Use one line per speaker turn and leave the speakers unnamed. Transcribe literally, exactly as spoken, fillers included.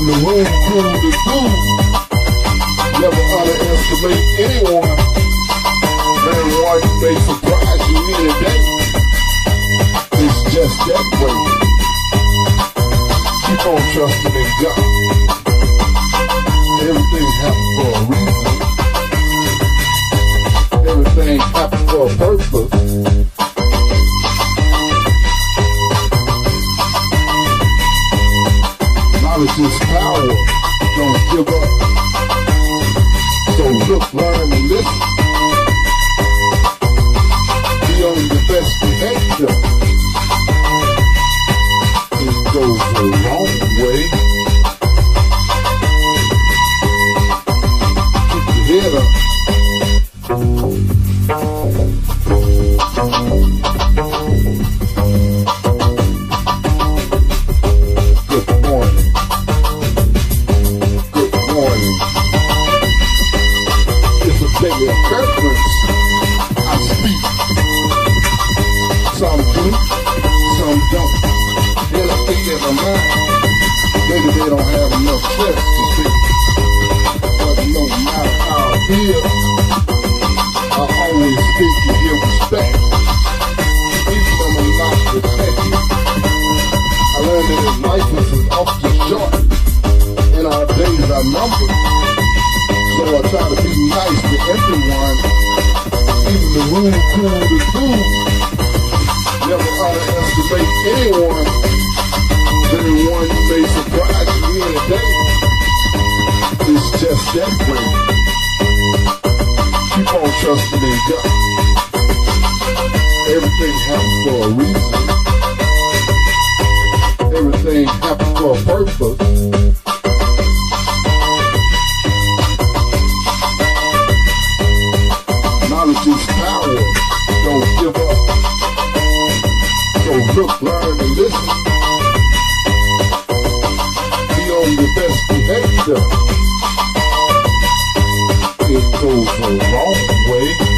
Even the room crew to do. Never underestimate anyone. Man, one may surprise you any day. It's just that way. Keep on trusting in God. Everything happens for a reason. Everything happens for a purpose. Knowledge is power. Don't give up. So look, learn, and listen. Be on the best behavior. It goes the wrong way. Keep your head up. Good morning. Good morning. It's a day of preference. I speak. Some do, some don't. And I think in my mind, maybe they don't have enough sense to speak. But no matter how I feel, I always speak and give respect. Even when I'm not protected. I learned that in life this is often short, and our days are numbered. So I try to be nice to everyone, even the rude, cool, the dude. Never underestimate anyone. Everyone may surprise you any day. It's just that way. Keep on trusting in God. Everything happens for a reason. Everything happens for a purpose. Knowledge is power. Don't give up. So look, learn, and listen. Be on your best behavior. It goes the wrong way.